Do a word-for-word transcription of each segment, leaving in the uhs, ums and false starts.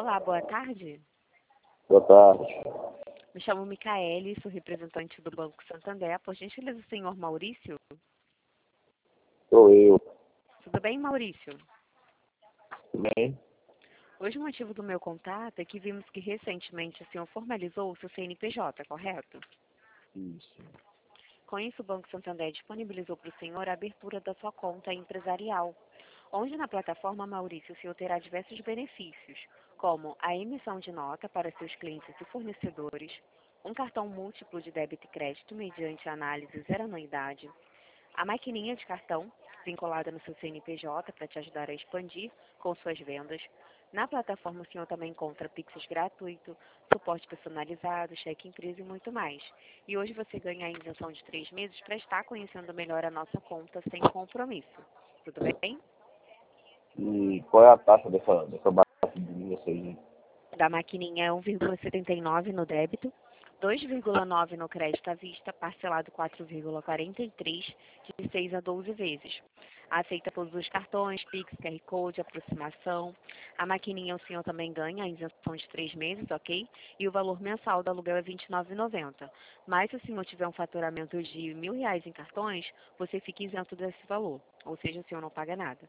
Olá, boa tarde. Boa tarde. Me chamo Micaele, sou representante do Banco Santander. Por gentileza, o senhor Maurício? Sou eu. Tudo bem, Maurício? Tudo bem? Hoje o motivo do meu contato é que vimos que recentemente o senhor formalizou o seu C N P J, correto? Isso. Com isso, o Banco Santander disponibilizou para o senhor a abertura da sua conta empresarial, onde na plataforma, Maurício, o senhor terá diversos benefícios, como a emissão de nota para seus clientes e fornecedores, um cartão múltiplo de débito e crédito mediante análise zero anuidade, a maquininha de cartão vinculada no seu C N P J para te ajudar a expandir com suas vendas. Na plataforma o senhor também encontra Pix gratuito, suporte personalizado, cheque empresa e muito mais. E hoje você ganha a isenção de três meses para estar conhecendo melhor a nossa conta sem compromisso. Tudo bem? E qual é a taxa dessa, dessa baixa de vocês? Da maquininha é um vírgula setenta e nove no débito, dois vírgula nove no crédito à vista, parcelado quatro vírgula quarenta e três de seis a doze vezes. Aceita todos os cartões, Pix, Q R Code, aproximação. A maquininha o senhor também ganha a isenção de três meses, ok? E o valor mensal do aluguel é vinte e nove reais e noventa centavos. Mas se o senhor tiver um faturamento de mil reais em cartões, você fica isento desse valor. Ou seja, o senhor não paga nada.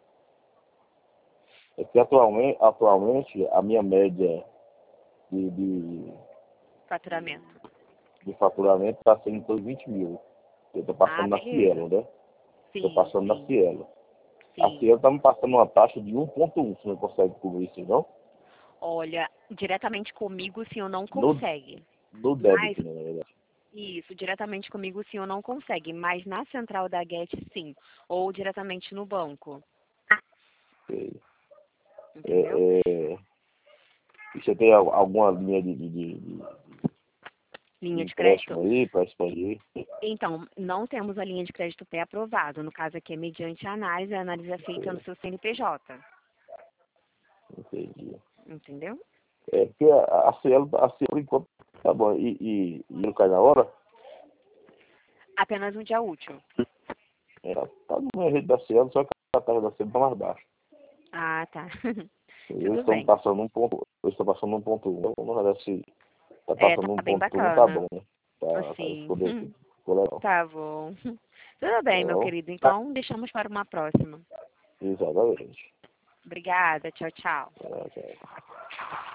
É que atualmente, atualmente a minha média de, de, Faturamento. de faturamento está sendo em torno de vinte mil. Eu estou Ah, passando na beleza. Cielo, né? Estou Sim, passando na sim, Cielo. A sim. Cielo está me passando uma taxa de um ponto um, você não consegue cobrir isso, não? Olha, diretamente comigo o senhor não No, consegue. no Mas, débito, né, na verdade. isso, diretamente comigo o senhor não consegue. Mas na central da Get, sim. Ou diretamente no banco. Ok. Entendeu? É, é, e você tem al- alguma linha de, de, de, de Linha de crédito? empréstimo aí para expandir? Então, não temos a linha de crédito pré-aprovado. No caso aqui é mediante análise, a análise é feita no seu C N P J. Entendi. Entendeu? É, porque a, a Cielo, a Cielo enquanto tá bom, e, e, e não cai na hora, Apenas um dia útil. ela tá no meu jeito da Cielo, só que a taxa da Cielo tá mais baixa. Ah, tá. Eu Tudo estou bem. passando um ponto, eu estou passando um ponto um, então, na verdade, se tá É, passando tá um bem ponto um, tá bom, bacana. né? Tá, tá, Assim. ficou, bem- ficou legal. Tá bom. Tudo Tá bem, meu bom? querido. Então, deixamos para uma próxima. Exatamente. Obrigada. Tchau, tchau. É, é.